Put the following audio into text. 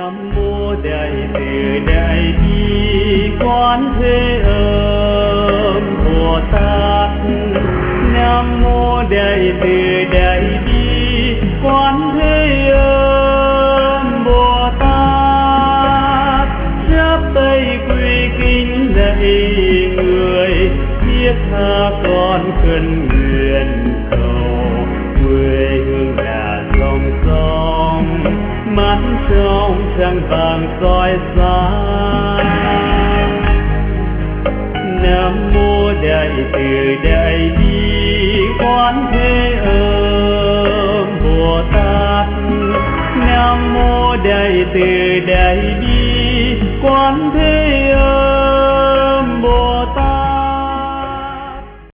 Nam mô đại từ đại bi quán thế âm Bồ Tát. Nam mô đại từ đại bi quán thế âm Bồ Tát. Chắp tay quy kính lạy người, thiết tha con khấn nguyện cầu. Quê hương là dòng sông mắt trong trăng vàng soi sáng. Nam mô đại từ đại bi quán thế âm Bồ Tát. Nam mô đại từ đại bi quán thế